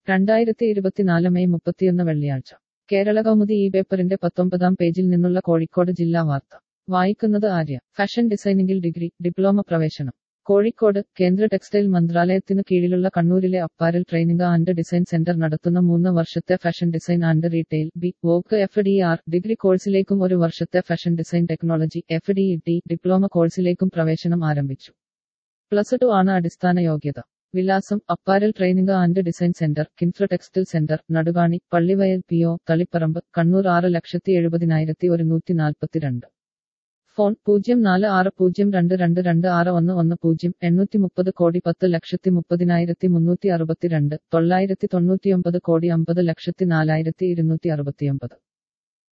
2024 May 31 വെള്ളിയാഴ്ച കേരള കൗമുദി ഈ പേപ്പറിന്റെ 19-ാം പേജിൽ നിന്നുള്ള കോഴിക്കോട് ജില്ലാ വാർത്ത വായിക്കുന്നത് ആര്യ. ഫാഷൻ ഡിസൈനിംഗിൽ ഡിഗ്രി, ഡിപ്ലോമ പ്രവേശനം. കോഴിക്കോട് കേന്ദ്ര ടെക്സ്റ്റൈൽ മന്ത്രാലയത്തിനു കീഴിലുള്ള കണ്ണൂരിലെ apparel training and design centre നടത്തുന്ന 3 വർഷത്തെ ഫാഷൻ ഡിസൈൻ ആൻഡ് റീറ്റെയിൽ വോക്ക് FDR ഡിഗ്രി കോഴ്സിലേക്കും 1 വർഷത്തെ fashion design technology FDET diploma കോഴ്സിലേക്കും പ്രവേശനം ആരംഭിച്ചു. +2 ആണ് അടിസ്ഥാന യോഗ്യത. വിലാസം: apparel training and design centre, Kinfra textile centre, Nadukani, Pallivayal PO, Taliparamba, Kannur 6,70,142. Phone: 046022261110 830 കോടി 10,30,36362 999 കോടി 50,04,269.